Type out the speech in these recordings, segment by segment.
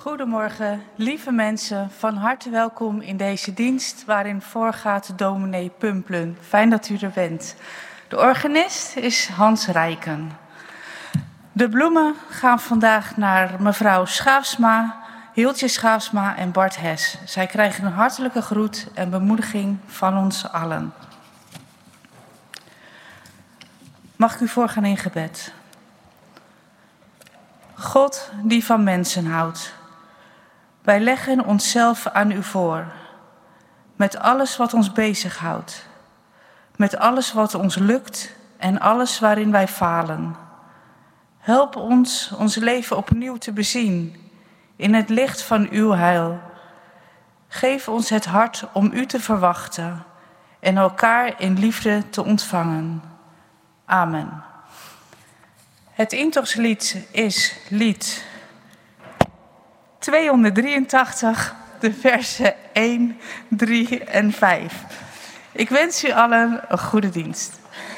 Goedemorgen, lieve mensen. Van harte welkom in deze dienst waarin voorgaat dominee Pumplen. Fijn dat u er bent. De organist is Hans Rijken. De bloemen gaan vandaag naar mevrouw Schaafsma, Hiltje Schaafsma en Bart Hes. Zij krijgen een hartelijke groet en bemoediging van ons allen. Mag ik u voorgaan in gebed? God die van mensen houdt. Wij leggen onszelf aan u voor, met alles wat ons bezighoudt, met alles wat ons lukt en alles waarin wij falen. Help ons ons leven opnieuw te bezien in het licht van uw heil. Geef ons het hart om u te verwachten en elkaar in liefde te ontvangen. Amen. Het intochtslied is lied 283, de versen 1, 3 en 5. Ik wens u allen een goede dienst.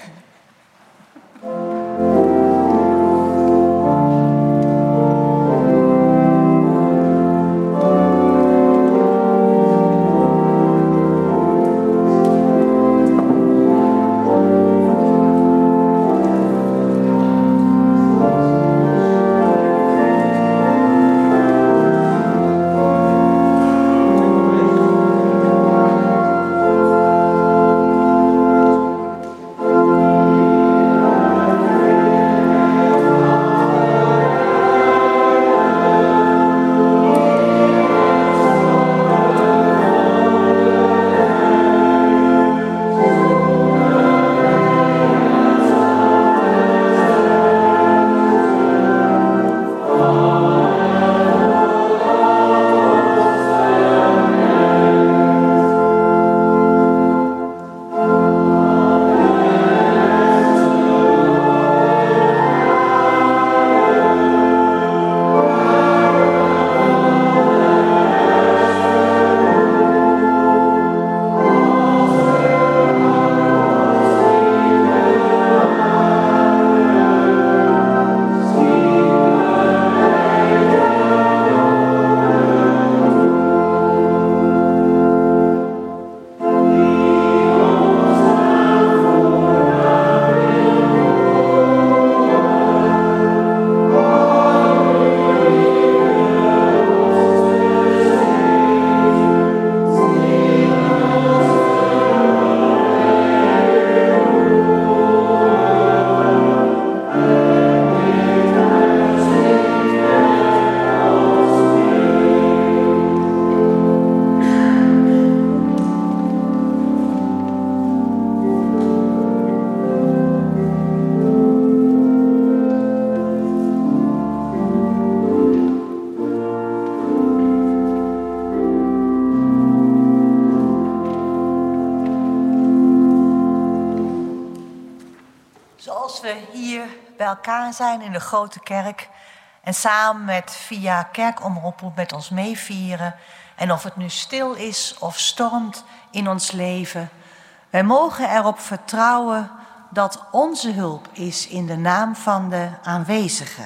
Elkaar zijn in de grote kerk en samen via kerkomroepen met ons meevieren. En of het nu stil is of stormt in ons leven, wij mogen erop vertrouwen dat onze hulp is in de naam van de aanwezige,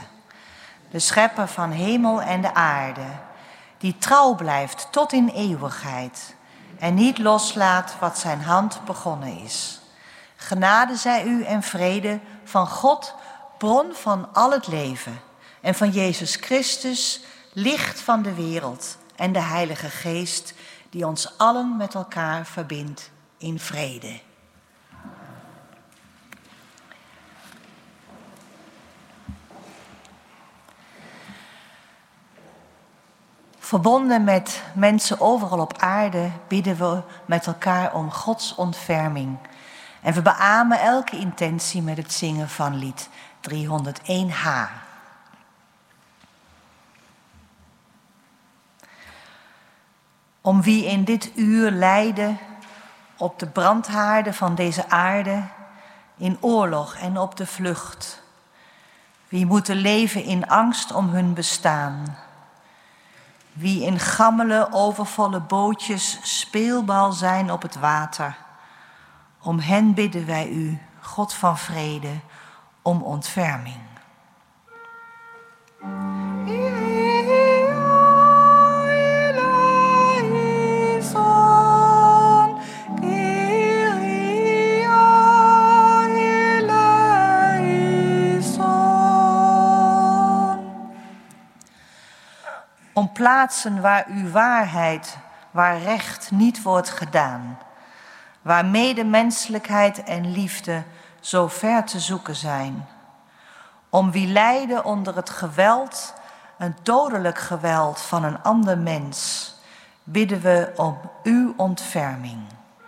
de schepper van hemel en de aarde, die trouw blijft tot in eeuwigheid en niet loslaat wat zijn hand begonnen is. Genade zij u en vrede van God, bron van al het leven, en van Jezus Christus, licht van de wereld, en de Heilige Geest, die ons allen met elkaar verbindt in vrede. Verbonden met mensen overal op aarde bidden we met elkaar om Gods ontferming. En we beamen elke intentie met het zingen van lied 301h. Om wie in dit uur lijden op de brandhaarden van deze aarde, in oorlog en op de vlucht. Wie moeten leven in angst om hun bestaan. Wie in gammele, overvolle bootjes speelbal zijn op het water. Om hen bidden wij u, God van vrede, om ontferming. Om plaatsen waar uw waarheid, waar recht niet wordt gedaan. Waar medemenselijkheid en liefde zo ver te zoeken zijn. Om wie lijden onder het geweld, een dodelijk geweld van een ander mens, bidden we om uw ontferming.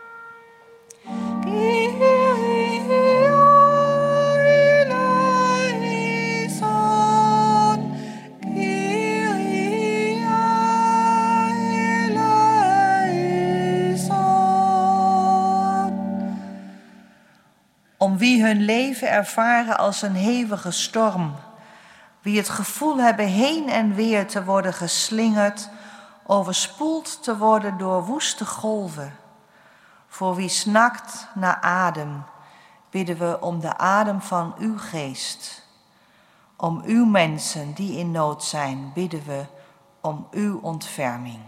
Om wie hun leven ervaren als een hevige storm, wie het gevoel hebben heen en weer te worden geslingerd, overspoeld te worden door woeste golven. Voor wie snakt naar adem, bidden we om de adem van uw geest. Om uw mensen die in nood zijn, bidden we om uw ontferming.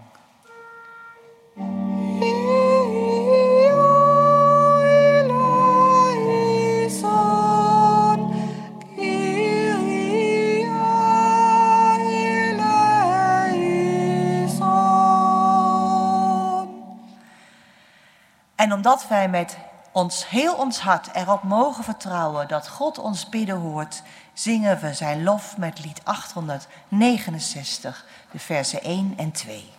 En omdat wij met heel ons hart erop mogen vertrouwen dat God ons bidden hoort, zingen we zijn lof met lied 869, de versen 1 en 2.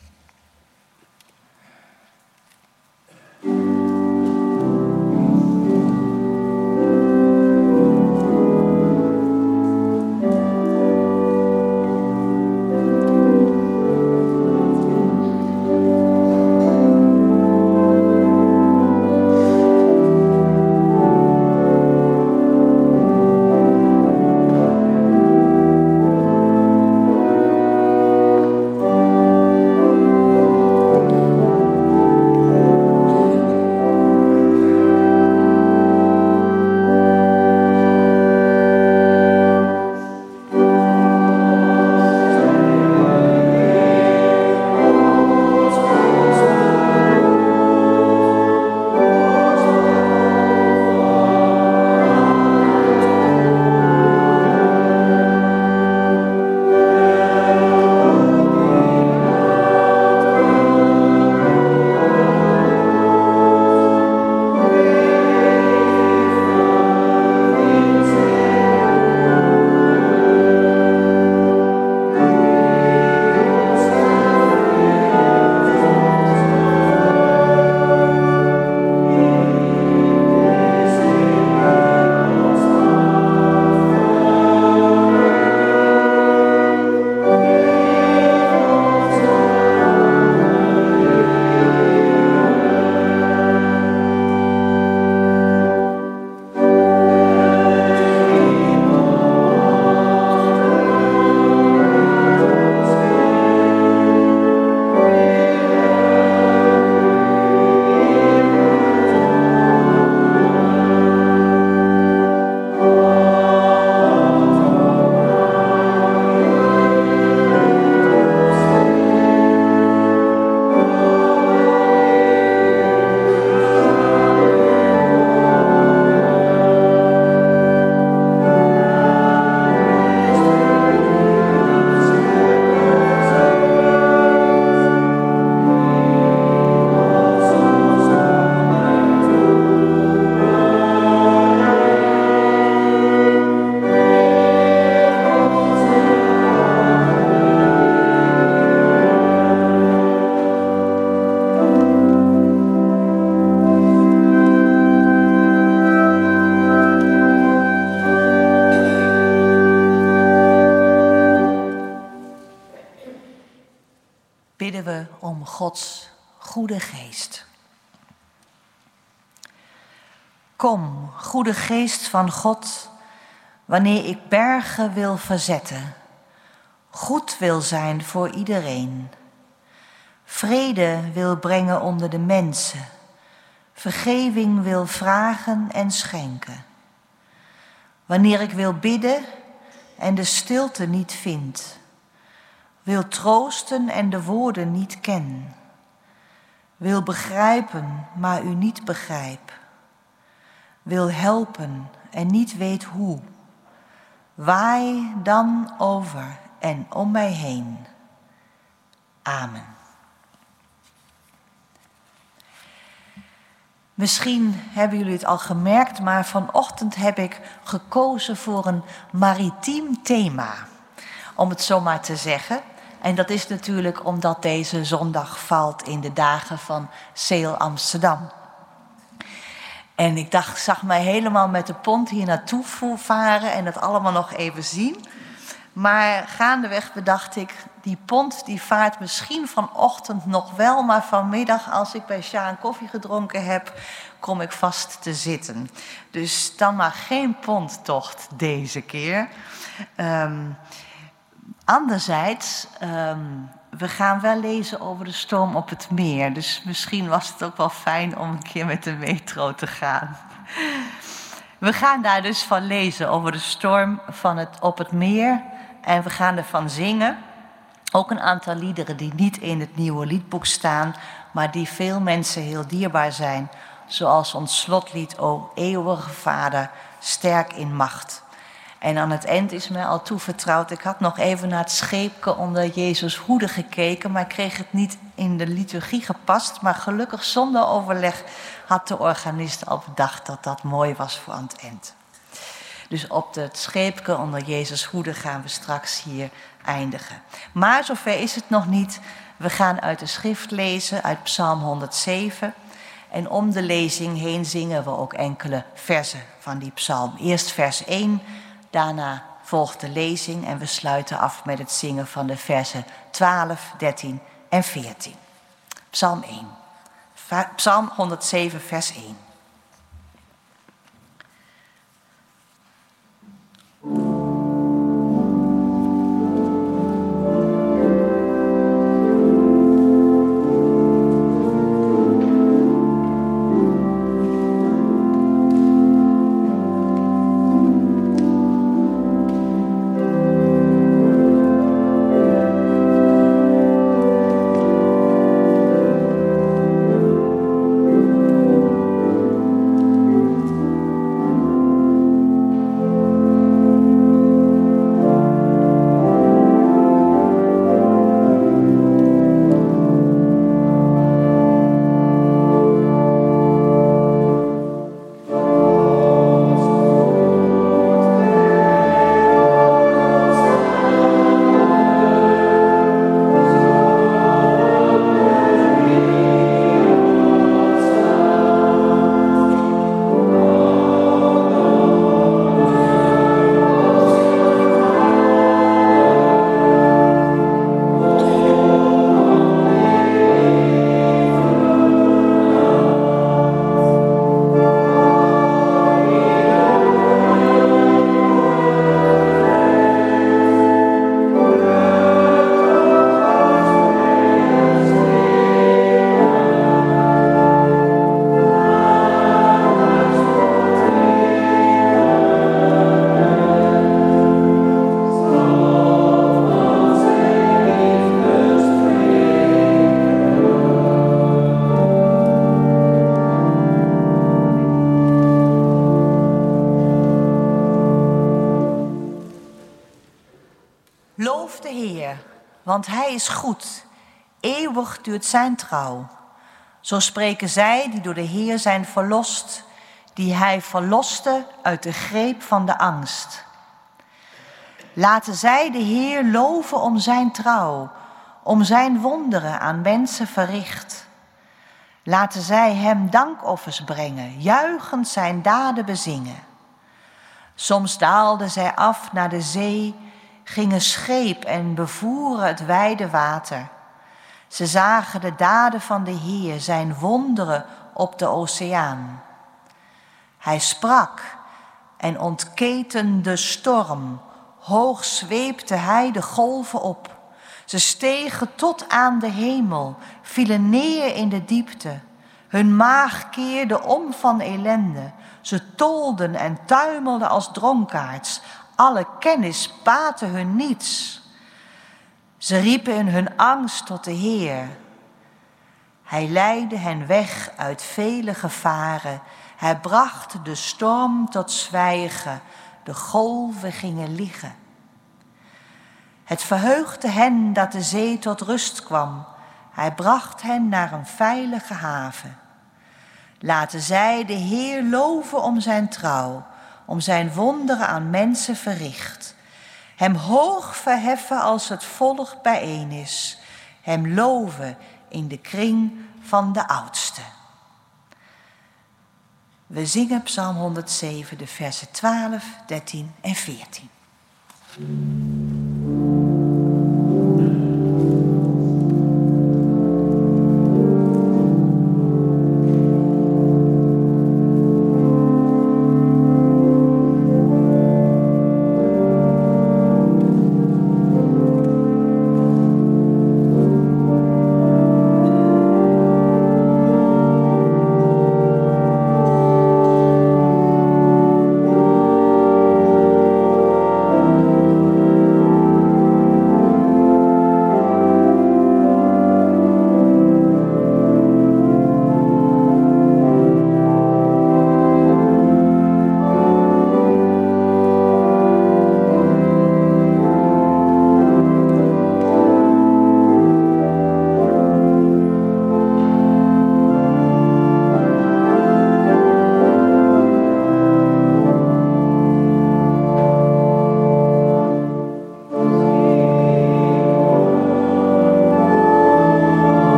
Bidden we om Gods goede geest. Kom, goede geest van God, wanneer ik bergen wil verzetten, goed wil zijn voor iedereen, vrede wil brengen onder de mensen, vergeving wil vragen en schenken. Wanneer ik wil bidden en de stilte niet vind, wil troosten en de woorden niet ken, wil begrijpen, maar u niet begrijp, wil helpen en niet weet hoe, waai dan over en om mij heen. Amen. Misschien hebben jullie het al gemerkt, maar vanochtend heb ik gekozen voor een maritiem thema, om het zo maar te zeggen. En dat is natuurlijk omdat deze zondag valt in de dagen van Sail Amsterdam. En ik zag mij helemaal met de pont hier naartoe varen en dat allemaal nog even zien. Maar gaandeweg bedacht ik, die pont die vaart misschien vanochtend nog wel, maar vanmiddag als ik bij Sja een koffie gedronken heb, kom ik vast te zitten. Dus dan maar geen ponttocht deze keer. Anderzijds, we gaan wel lezen over de storm op het meer. Dus misschien was het ook wel fijn om een keer met de metro te gaan. We gaan daar dus van lezen over de storm op het meer. En we gaan ervan zingen. Ook een aantal liederen die niet in het nieuwe liedboek staan, maar die veel mensen heel dierbaar zijn. Zoals ons slotlied, O eeuwige Vader, sterk in macht. En aan het eind is mij al toevertrouwd. Ik had nog even naar het scheepje onder Jezus hoede gekeken, maar ik kreeg het niet in de liturgie gepast. Maar gelukkig zonder overleg had de organist al bedacht dat dat mooi was voor aan het eind. Dus op het scheepje onder Jezus hoede gaan we straks hier eindigen. Maar zover is het nog niet. We gaan uit de schrift lezen, uit Psalm 107. En om de lezing heen zingen we ook enkele versen van die psalm. Eerst vers 1, daarna volgt de lezing en we sluiten af met het zingen van de versen 12, 13 en 14. Psalm 1. Psalm 107, vers 1. Loof de Heer, want Hij is goed. Eeuwig duurt zijn trouw. Zo spreken zij die door de Heer zijn verlost, die Hij verloste uit de greep van de angst. Laten zij de Heer loven om zijn trouw, om zijn wonderen aan mensen verricht. Laten zij hem dankoffers brengen, juichend zijn daden bezingen. Soms daalden zij af naar de zee, gingen scheep en bevoeren het wijde water. Ze zagen de daden van de Heer, zijn wonderen op de oceaan. Hij sprak en ontketen de storm. Hoog zweepte hij de golven op. Ze stegen tot aan de hemel, vielen neer in de diepte. Hun maag keerde om van ellende. Ze tolden en tuimelden als dronkaards. Alle kennis baatte hun niets. Ze riepen in hun angst tot de Heer. Hij leidde hen weg uit vele gevaren. Hij bracht de storm tot zwijgen. De golven gingen liggen. Het verheugde hen dat de zee tot rust kwam. Hij bracht hen naar een veilige haven. Laten zij de Heer loven om zijn trouw, om zijn wonderen aan mensen verricht. Hem hoog verheffen als het volk bijeen is. Hem loven in de kring van de oudsten. We zingen Psalm 107, de versen 12, 13 en 14.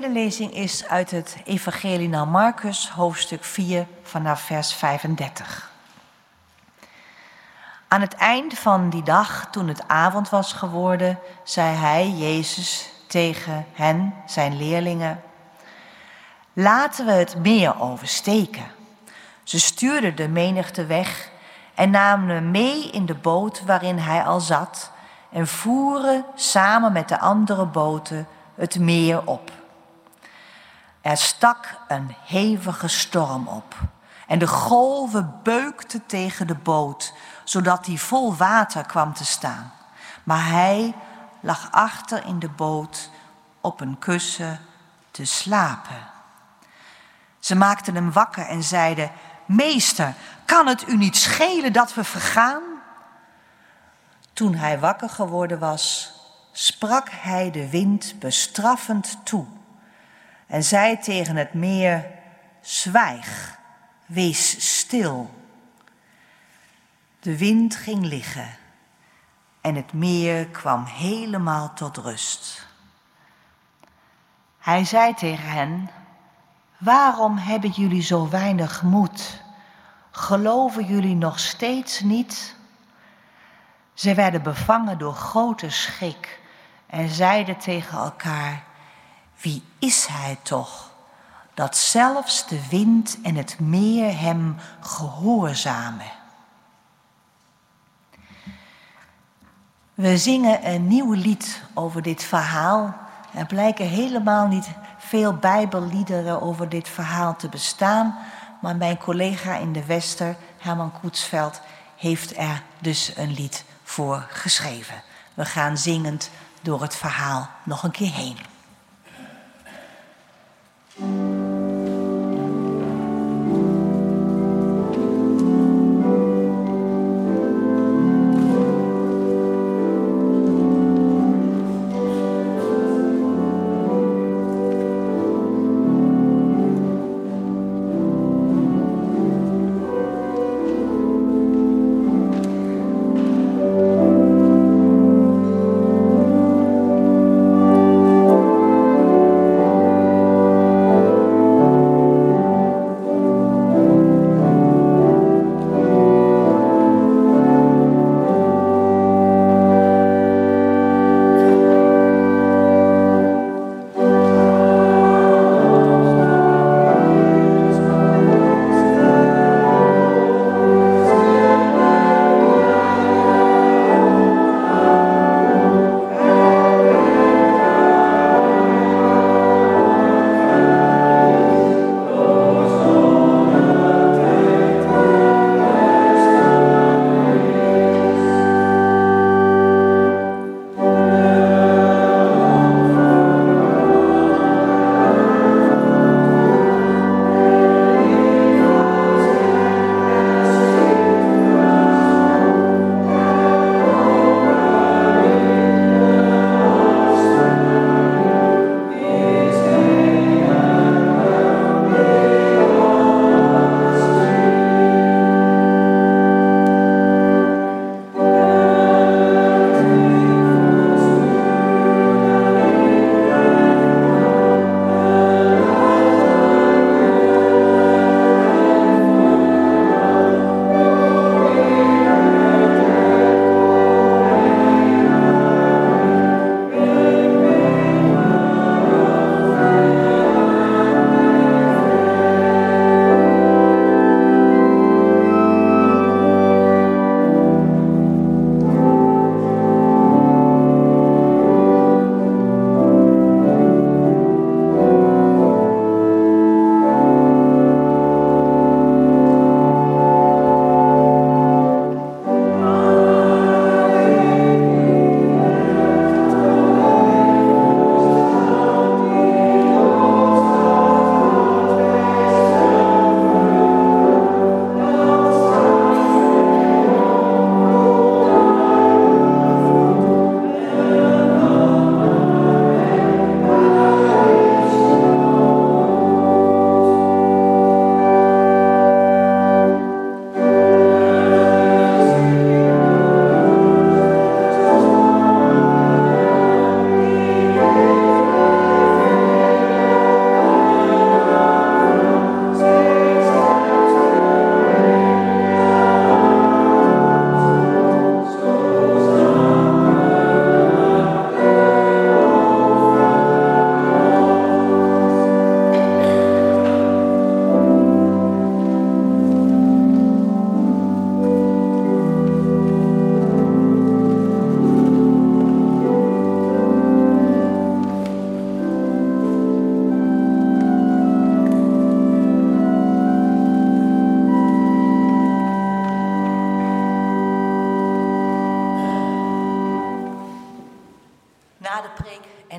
tweede lezing is uit het Evangelie naar Marcus, hoofdstuk 4, vanaf vers 35. Aan het eind van die dag, toen het avond was geworden, zei hij, Jezus, tegen hen, zijn leerlingen: laten we het meer oversteken. Ze stuurden de menigte weg en namen hem mee in de boot waarin hij al zat en voeren samen met de andere boten het meer op. Er stak een hevige storm op en de golven beukten tegen de boot, zodat die vol water kwam te staan. Maar hij lag achter in de boot op een kussen te slapen. Ze maakten hem wakker en zeiden: meester, kan het u niet schelen dat we vergaan? Toen hij wakker geworden was, sprak hij de wind bestraffend toe en zei tegen het meer: zwijg, wees stil. De wind ging liggen en het meer kwam helemaal tot rust. Hij zei tegen hen: waarom hebben jullie zo weinig moed? Geloven jullie nog steeds niet? Ze werden bevangen door grote schrik en zeiden tegen elkaar: wie is hij toch, dat zelfs de wind en het meer hem gehoorzamen? We zingen een nieuw lied over dit verhaal. Er blijken helemaal niet veel Bijbelliederen over dit verhaal te bestaan, maar mijn collega in de Wester, Herman Koetsveld, heeft er dus een lied voor geschreven. We gaan zingend door het verhaal nog een keer heen.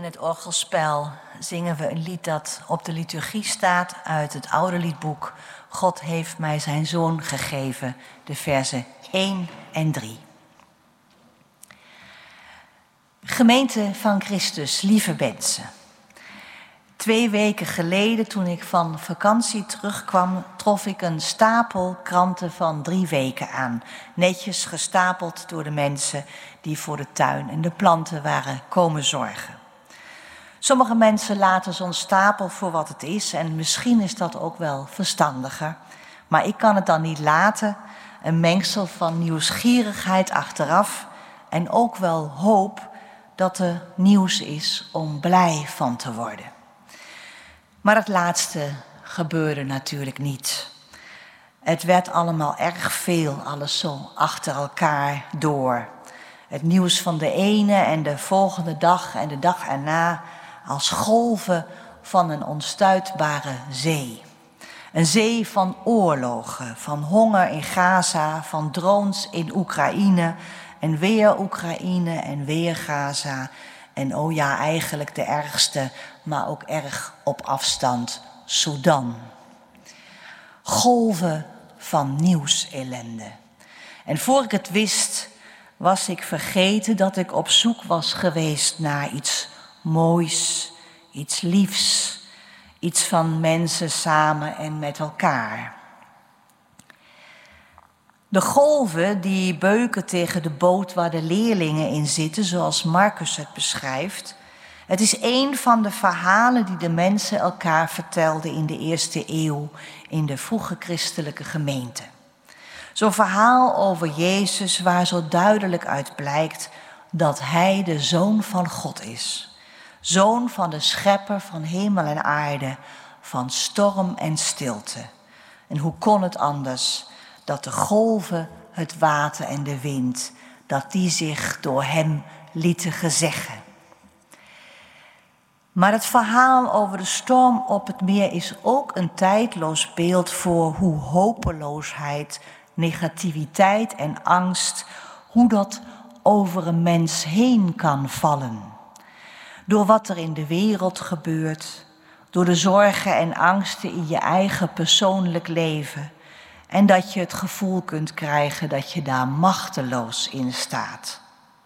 het orgelspel zingen we een lied dat op de liturgie staat uit het oude liedboek God heeft mij zijn zoon gegeven, de versen 1 en 3. Gemeente van Christus, lieve mensen. 2 weken geleden, toen ik van vakantie terugkwam, trof ik een stapel kranten van 3 weken aan. Netjes gestapeld door de mensen die voor de tuin en de planten waren komen zorgen. Sommige mensen laten zo'n stapel voor wat het is en misschien is dat ook wel verstandiger. Maar ik kan het dan niet laten, een mengsel van nieuwsgierigheid achteraf en ook wel hoop dat er nieuws is om blij van te worden. Maar het laatste gebeurde natuurlijk niet. Het werd allemaal erg veel, alles zo achter elkaar door. Het nieuws van de ene en de volgende dag en de dag erna als golven van een onstuitbare zee. Een zee van oorlogen, van honger in Gaza, van drones in Oekraïne en weer Oekraïne en weer Gaza. En oh ja, eigenlijk de ergste, maar ook erg op afstand, Sudan. Golven van nieuwsellende. En voor ik het wist, was ik vergeten dat ik op zoek was geweest naar iets moois, iets liefs, iets van mensen samen en met elkaar. De golven die beuken tegen de boot waar de leerlingen in zitten, zoals Marcus het beschrijft. Het is een van de verhalen die de mensen elkaar vertelden in de eerste eeuw in de vroege christelijke gemeente. Zo'n verhaal over Jezus waar zo duidelijk uit blijkt dat Hij de Zoon van God is. Zoon van de Schepper van hemel en aarde, van storm en stilte. En hoe kon het anders dat de golven, het water en de wind, dat die zich door Hem lieten gezeggen. Maar het verhaal over de storm op het meer is ook een tijdloos beeld voor hoe hopeloosheid, negativiteit en angst, hoe dat over een mens heen kan vallen. Door wat er in de wereld gebeurt, door de zorgen en angsten in je eigen persoonlijk leven. En dat je het gevoel kunt krijgen dat je daar machteloos in staat.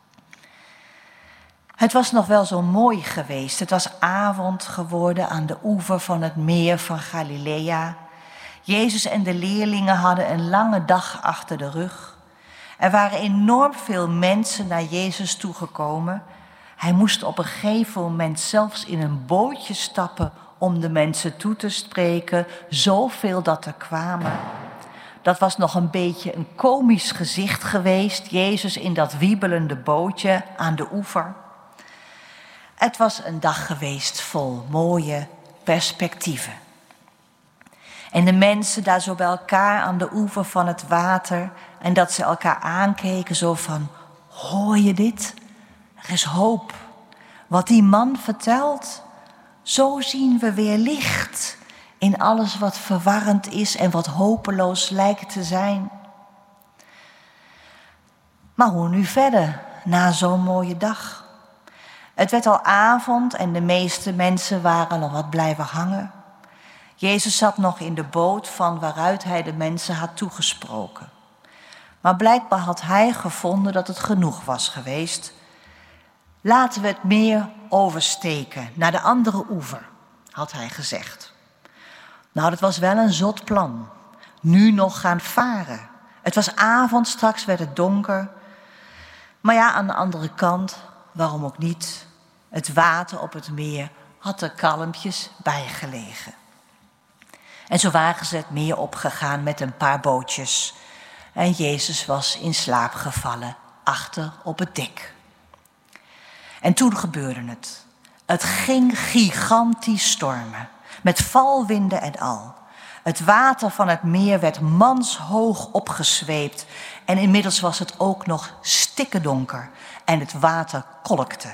Het was nog wel zo mooi geweest. Het was avond geworden aan de oever van het meer van Galilea. Jezus en de leerlingen hadden een lange dag achter de rug. Er waren enorm veel mensen naar Jezus toegekomen. Hij moest op een gegeven moment zelfs in een bootje stappen om de mensen toe te spreken. Zoveel dat er kwamen. Dat was nog een beetje een komisch gezicht geweest. Jezus in dat wiebelende bootje aan de oever. Het was een dag geweest vol mooie perspectieven. En de mensen daar zo bij elkaar aan de oever van het water. En dat ze elkaar aankeken zo van, hoor je dit? Er is hoop. Wat die man vertelt, zo zien we weer licht in alles wat verwarrend is en wat hopeloos lijkt te zijn. Maar hoe nu verder na zo'n mooie dag? Het werd al avond en de meeste mensen waren nog wat blijven hangen. Jezus zat nog in de boot van waaruit hij de mensen had toegesproken. Maar blijkbaar had hij gevonden dat het genoeg was geweest. Laten we het meer oversteken, naar de andere oever, had hij gezegd. Nou, dat was wel een zot plan. Nu nog gaan varen. Het was avond, straks werd het donker. Maar ja, aan de andere kant, waarom ook niet? Het water op het meer had er kalmpjes bij gelegen. En zo waren ze het meer opgegaan met een paar bootjes. En Jezus was in slaap gevallen achter op het dek. En toen gebeurde het. Het ging gigantisch stormen, met valwinden en al. Het water van het meer werd manshoog opgezweept en inmiddels was het ook nog stikkendonker en het water kolkte.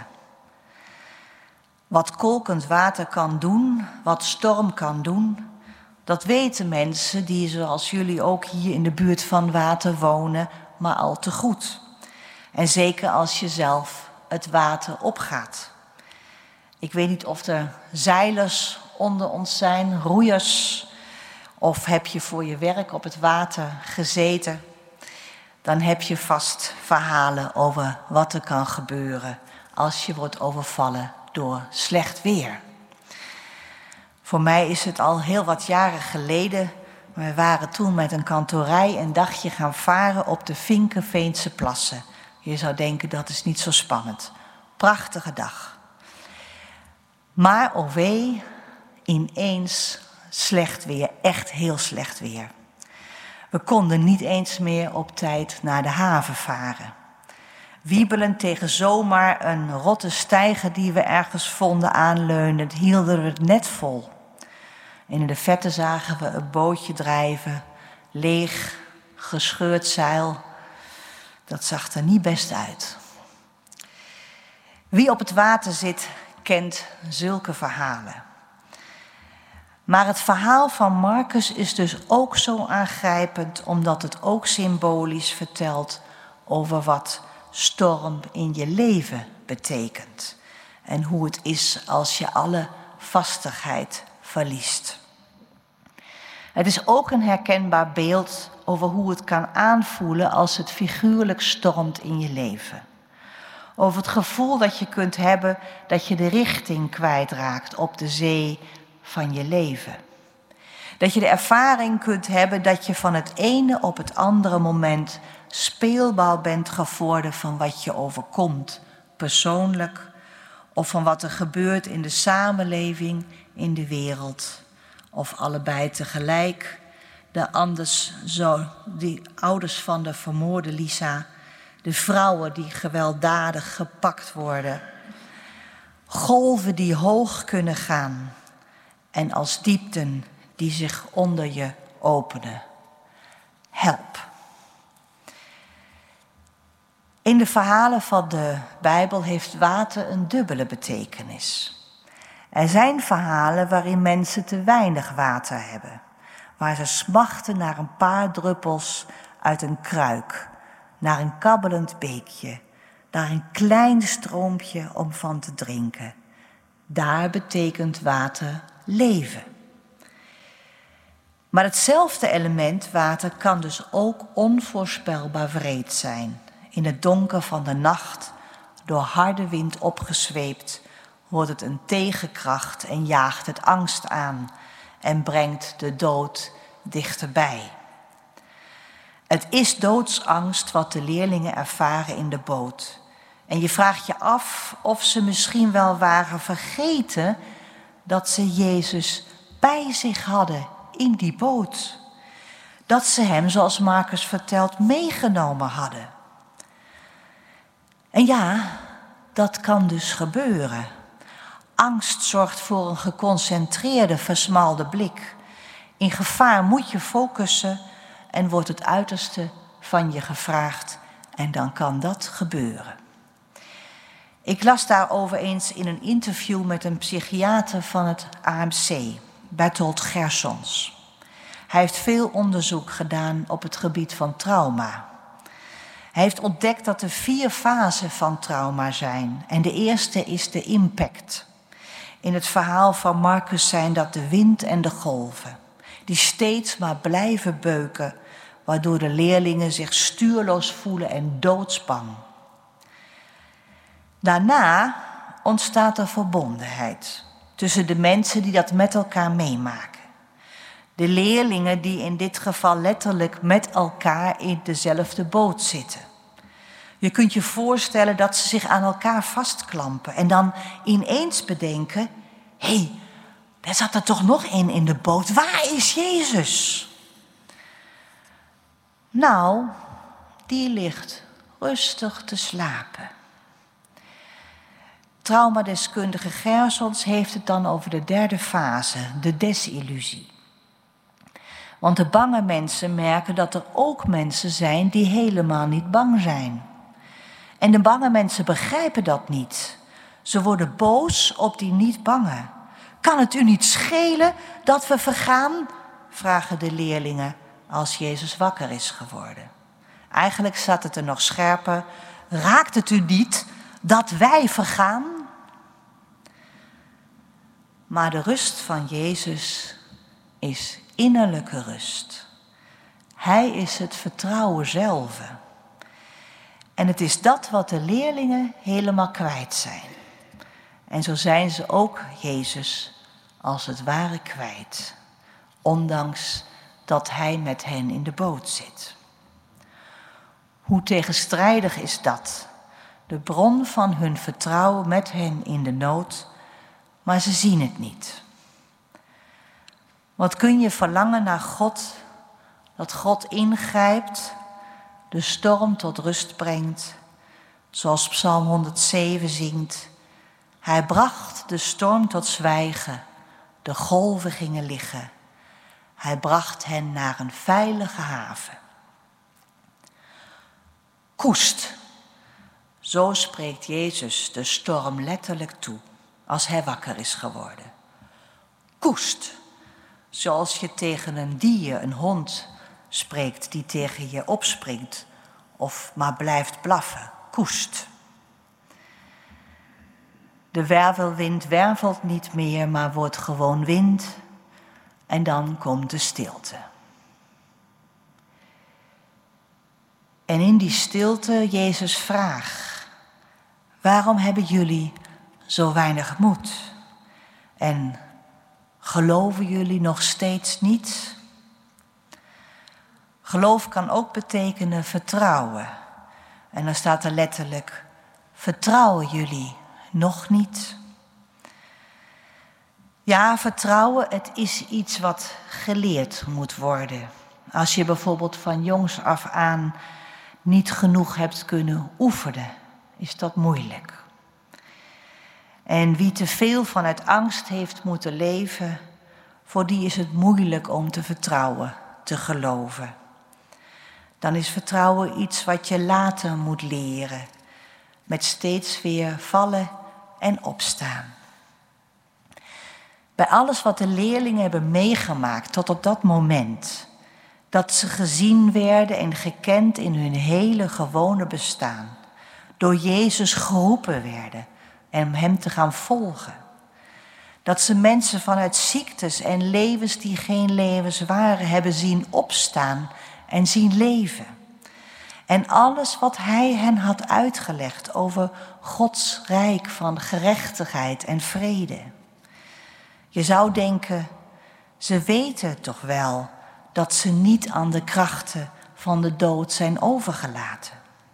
Wat kolkend water kan doen, wat storm kan doen, dat weten mensen die zoals jullie ook hier in de buurt van water wonen, maar al te goed. En zeker als je zelf het water opgaat. Ik weet niet of er zeilers onder ons zijn, roeiers, of heb je voor je werk op het water gezeten. Dan heb je vast verhalen over wat er kan gebeuren als je wordt overvallen door slecht weer. Voor mij is het al heel wat jaren geleden. We waren toen met een kantorij een dagje gaan varen op de Vinkenveense plassen. Je zou denken, dat is niet zo spannend. Prachtige dag. Maar oh wee, ineens slecht weer, echt heel slecht weer. We konden niet eens meer op tijd naar de haven varen. Wiebelend tegen zomaar een rotte steiger die we ergens vonden aanleunend, hielden we het net vol. En in de vette zagen we een bootje drijven, leeg, gescheurd zeil. Dat zag er niet best uit. Wie op het water zit, kent zulke verhalen. Maar het verhaal van Marcus is dus ook zo aangrijpend, omdat het ook symbolisch vertelt over wat storm in je leven betekent. En hoe het is als je alle vastigheid verliest. Het is ook een herkenbaar beeld over hoe het kan aanvoelen als het figuurlijk stormt in je leven. Over het gevoel dat je kunt hebben dat je de richting kwijtraakt op de zee van je leven. Dat je de ervaring kunt hebben dat je van het ene op het andere moment speelbal bent geworden van wat je overkomt, persoonlijk, of van wat er gebeurt in de samenleving, in de wereld. Of allebei tegelijk. Die ouders van de vermoorde Lisa, de vrouwen die gewelddadig gepakt worden. Golven die hoog kunnen gaan en als diepten die zich onder je openen. Help. In de verhalen van de Bijbel heeft water een dubbele betekenis. Er zijn verhalen waarin mensen te weinig water hebben. Waar ze smachten naar een paar druppels uit een kruik. Naar een kabbelend beekje. Naar een klein stroompje om van te drinken. Daar betekent water leven. Maar hetzelfde element, water, kan dus ook onvoorspelbaar wreed zijn. In het donker van de nacht, door harde wind opgezweept, wordt het een tegenkracht en jaagt het angst aan en brengt de dood dichterbij. Het is doodsangst wat de leerlingen ervaren in de boot. En je vraagt je af of ze misschien wel waren vergeten dat ze Jezus bij zich hadden in die boot. Dat ze hem, zoals Marcus vertelt, meegenomen hadden. En ja, dat kan dus gebeuren. Angst zorgt voor een geconcentreerde, versmalde blik. In gevaar moet je focussen en wordt het uiterste van je gevraagd en dan kan dat gebeuren. Ik las daarover eens in een interview met een psychiater van het AMC, Bertolt Gersons. Hij heeft veel onderzoek gedaan op het gebied van trauma. Hij heeft ontdekt dat er 4 fasen van trauma zijn. En de eerste is de impact. In het verhaal van Marcus zijn dat de wind en de golven. Die steeds maar blijven beuken, waardoor de leerlingen zich stuurloos voelen en doodsbang. Daarna ontstaat er verbondenheid tussen de mensen die dat met elkaar meemaken. De leerlingen die in dit geval letterlijk met elkaar in dezelfde boot zitten. Je kunt je voorstellen dat ze zich aan elkaar vastklampen en dan ineens bedenken: hé, daar zat er toch nog één in de boot. Waar is Jezus? Nou, die ligt rustig te slapen. Traumadeskundige Gersons heeft het dan over de 3e fase, de desillusie. Want de bange mensen merken dat er ook mensen zijn die helemaal niet bang zijn. En de bange mensen begrijpen dat niet. Ze worden boos op die niet bange. Kan het u niet schelen dat we vergaan? Vragen de leerlingen als Jezus wakker is geworden. Eigenlijk zat het er nog scherper. Raakt het u niet dat wij vergaan? Maar de rust van Jezus is innerlijke rust. Hij is het vertrouwen zelf. En het is dat wat de leerlingen helemaal kwijt zijn. En zo zijn ze ook Jezus als het ware kwijt. Ondanks dat hij met hen in de boot zit. Hoe tegenstrijdig is dat? De bron van hun vertrouwen met hen in de nood, maar ze zien het niet. Wat kun je verlangen naar God, dat God ingrijpt, de storm tot rust brengt, zoals Psalm 107 zingt. Hij bracht de storm tot zwijgen, de golven gingen liggen. Hij bracht hen naar een veilige haven. Koest, zo spreekt Jezus de storm letterlijk toe als hij wakker is geworden. Koest, zoals je tegen een dier, een hond, spreekt die tegen je opspringt of maar blijft blaffen. Koest. De wervelwind wervelt niet meer, maar wordt gewoon wind en dan komt de stilte. En in die stilte Jezus' vraag: waarom hebben jullie zo weinig moed? En geloven jullie nog steeds niet? Geloof kan ook betekenen vertrouwen. En dan staat er letterlijk: vertrouwen jullie nog niet? Ja, vertrouwen, het is iets wat geleerd moet worden. Als je bijvoorbeeld van jongs af aan niet genoeg hebt kunnen oefenen, is dat moeilijk. En wie te veel vanuit angst heeft moeten leven, voor die is het moeilijk om te vertrouwen, te geloven. Dan is vertrouwen iets wat je later moet leren, met steeds weer vallen en opstaan. Bij alles wat de leerlingen hebben meegemaakt tot op dat moment, dat ze gezien werden en gekend in hun hele gewone bestaan, door Jezus geroepen werden en hem te gaan volgen. Dat ze mensen vanuit ziektes en levens die geen levens waren hebben zien opstaan en zien leven. En alles wat hij hen had uitgelegd over Gods rijk van gerechtigheid en vrede. Je zou denken, ze weten toch wel dat ze niet aan de krachten van de dood zijn overgelaten.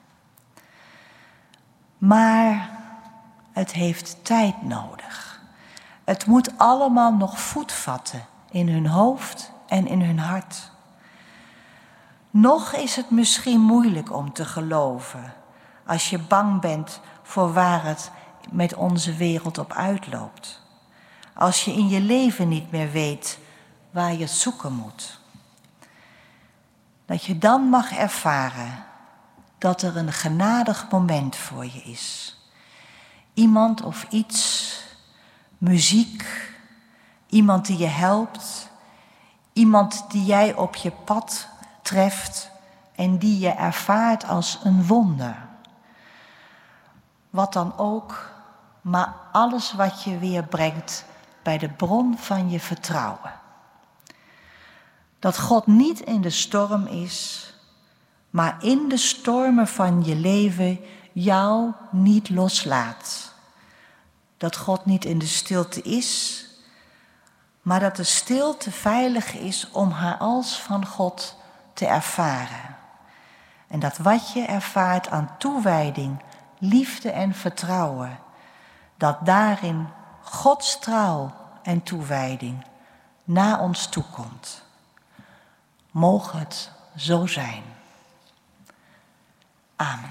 Maar het heeft tijd nodig. Het moet allemaal nog voet vatten in hun hoofd en in hun hart. Nog is het misschien moeilijk om te geloven als je bang bent voor waar het met onze wereld op uitloopt. Als je in je leven niet meer weet waar je het zoeken moet. Dat je dan mag ervaren dat er een genadig moment voor je is. Iemand of iets, muziek, iemand die je helpt, iemand die jij op je pad treft en die je ervaart als een wonder. Wat dan ook, maar alles wat je weer brengt bij de bron van je vertrouwen. Dat God niet in de storm is, maar in de stormen van je leven jou niet loslaat. Dat God niet in de stilte is, maar dat de stilte veilig is om haar als van God te ervaren. En dat wat je ervaart aan toewijding, liefde en vertrouwen, dat daarin Gods trouw en toewijding naar ons toekomt. Moge het zo zijn. Amen.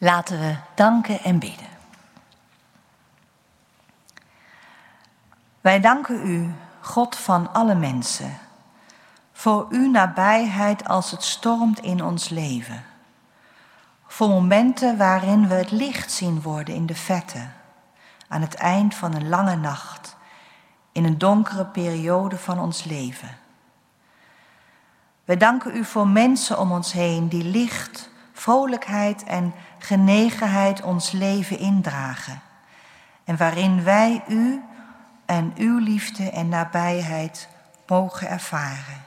Laten we danken en bidden. Wij danken u, God van alle mensen, voor uw nabijheid als het stormt in ons leven. Voor momenten waarin we het licht zien worden in de verte, aan het eind van een lange nacht, in een donkere periode van ons leven. We danken u voor mensen om ons heen die licht, vrolijkheid en genegenheid ons leven indragen. En waarin wij u en uw liefde en nabijheid mogen ervaren.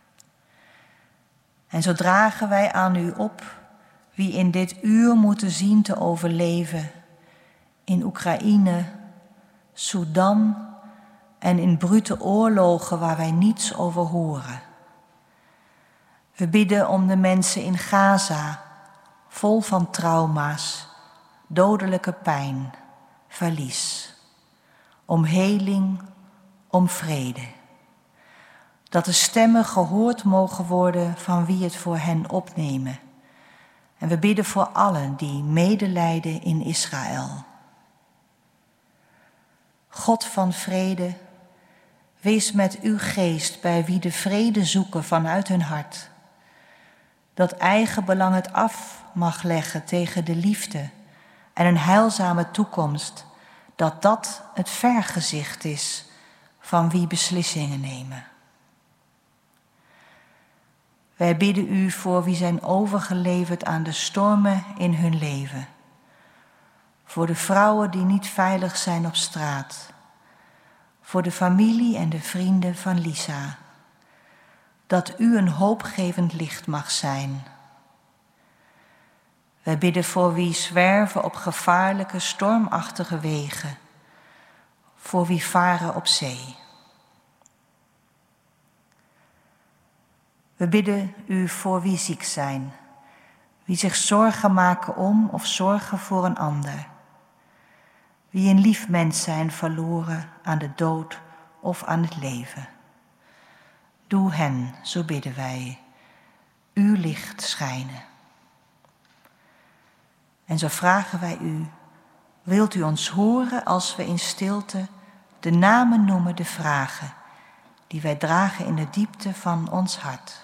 En zo dragen wij aan u op wie in dit uur moeten zien te overleven in Oekraïne, Sudan en in brute oorlogen waar wij niets over horen. We bidden om de mensen in Gaza, vol van trauma's, dodelijke pijn, verlies. Om heling, om vrede. Dat de stemmen gehoord mogen worden van wie het voor hen opnemen. En we bidden voor allen die medelijden in Israël. God van vrede, wees met uw geest bij wie de vrede zoeken vanuit hun hart. Dat eigen belang het af mag leggen tegen de liefde en een heilzame toekomst, dat het vergezicht is van wie beslissingen nemen. Wij bidden u voor wie zijn overgeleverd aan de stormen in hun leven. Voor de vrouwen die niet veilig zijn op straat. Voor de familie en de vrienden van Lisa. Dat u een hoopgevend licht mag zijn. Wij bidden voor wie zwerven op gevaarlijke, stormachtige wegen. Voor wie varen op zee. We bidden u voor wie ziek zijn. Wie zich zorgen maken om of zorgen voor een ander. Wie een lief mens zijn verloren aan de dood of aan het leven. Doe hen, zo bidden wij, uw licht schijnen. En zo vragen wij u, wilt u ons horen als we in stilte de namen noemen, de vragen die wij dragen in de diepte van ons hart.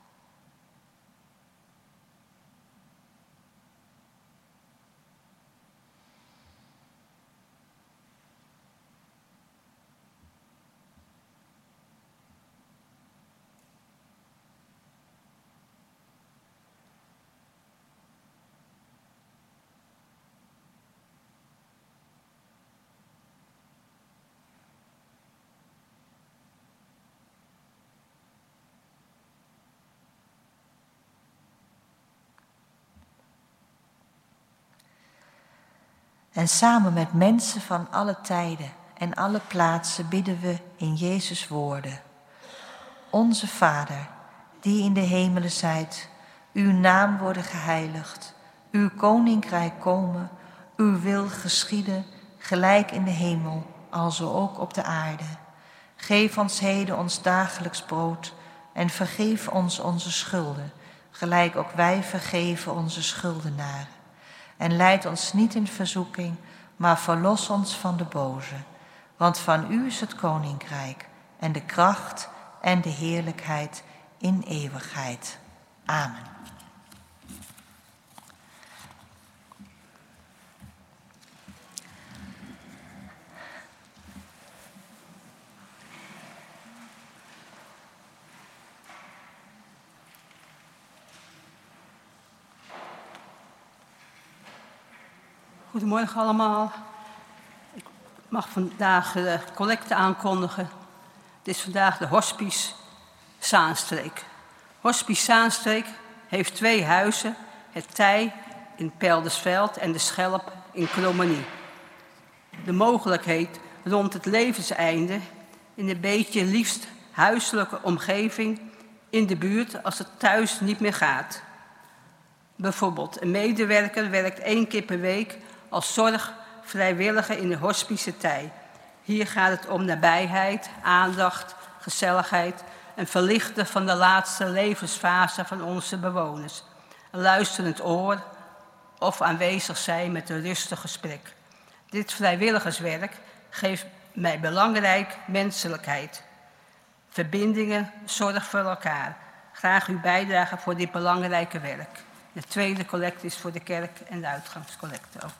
En samen met mensen van alle tijden en alle plaatsen bidden we in Jezus' woorden. Onze Vader, die in de hemelen zijt, uw naam worden geheiligd, uw koninkrijk komen, uw wil geschieden, gelijk in de hemel, alzo ook op de aarde. Geef ons heden ons dagelijks brood en vergeef ons onze schulden, gelijk ook wij vergeven onze schuldenaren. En leid ons niet in verzoeking, maar verlos ons van de boze. Want van u is het koninkrijk en de kracht en de heerlijkheid in eeuwigheid. Amen. Goedemorgen allemaal. Ik mag vandaag de collecte aankondigen. Het is vandaag de Hospice Zaanstreek. Hospice Zaanstreek heeft 2 huizen. Het Tij in Peldersveld en de Schelp in Krommenie. De mogelijkheid rond het levenseinde in een beetje liefst huiselijke omgeving in de buurt als het thuis niet meer gaat. Bijvoorbeeld een medewerker werkt 1 keer per week als zorgvrijwilliger in de hospice Tij. Hier gaat het om nabijheid, aandacht, gezelligheid en verlichten van de laatste levensfase van onze bewoners. Een luisterend oor, of aanwezig zijn met een rustig gesprek. Dit vrijwilligerswerk geeft mij belangrijk menselijkheid. Verbindingen, zorg voor elkaar. Graag uw bijdrage voor dit belangrijke werk. De tweede collecte is voor de kerk en de uitgangscollecte ook.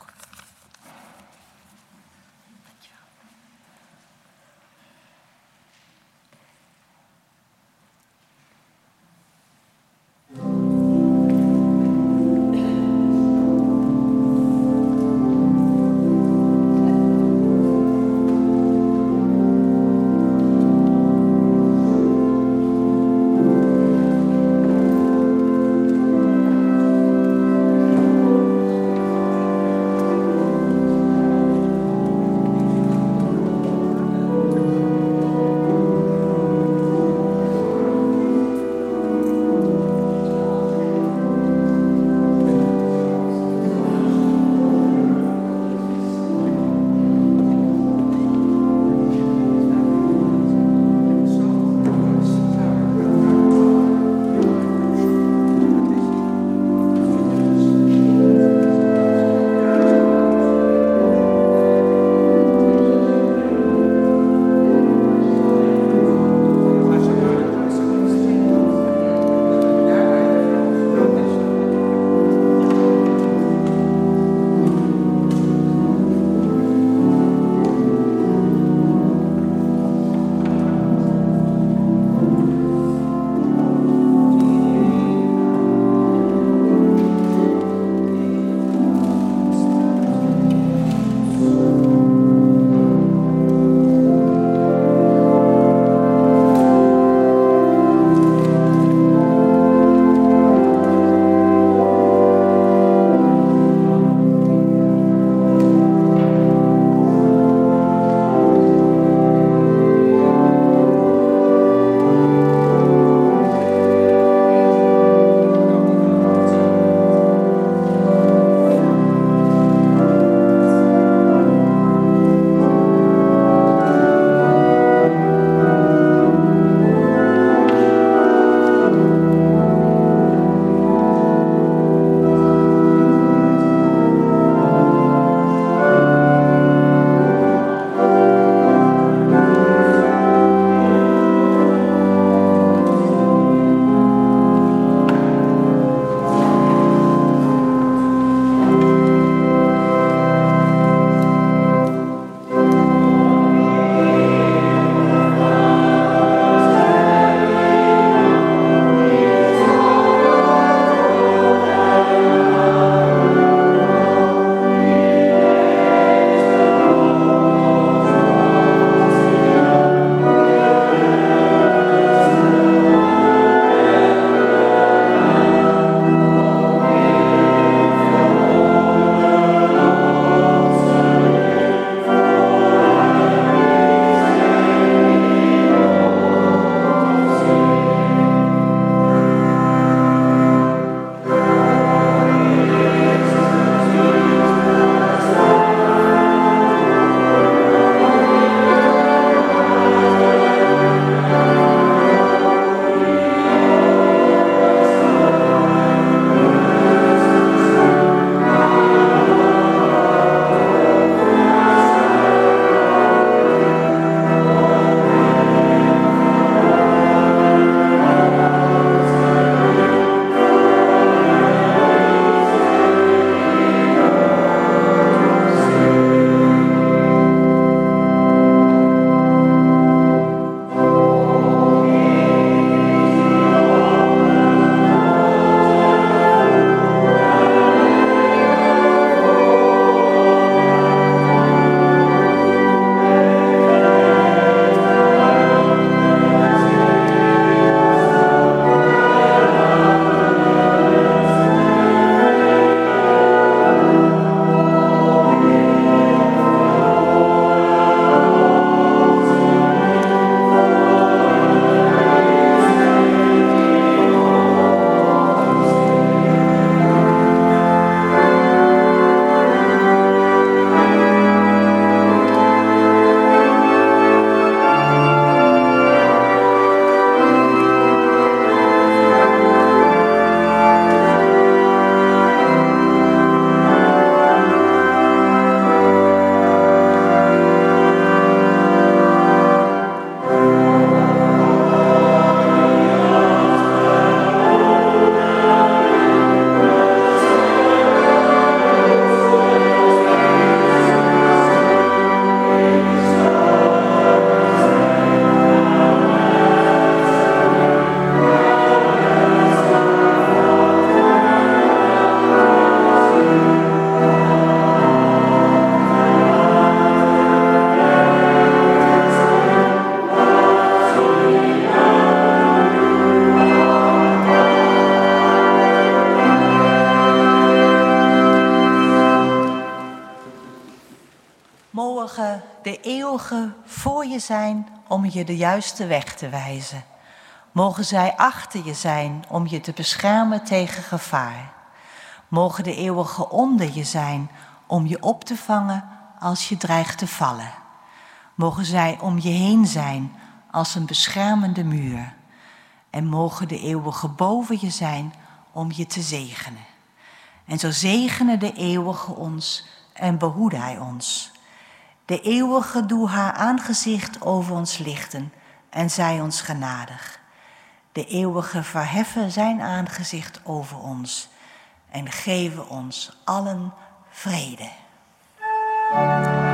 Mogen de eeuwige voor je zijn om je de juiste weg te wijzen. Mogen zij achter je zijn om je te beschermen tegen gevaar. Mogen de eeuwige onder je zijn om je op te vangen als je dreigt te vallen. Mogen zij om je heen zijn als een beschermende muur. En mogen de eeuwige boven je zijn om je te zegenen. En zo zegene de eeuwige ons en behoede hij ons. De eeuwige doe haar aangezicht over ons lichten en zij ons genadig. De eeuwige verheffen zijn aangezicht over ons en geven ons allen vrede.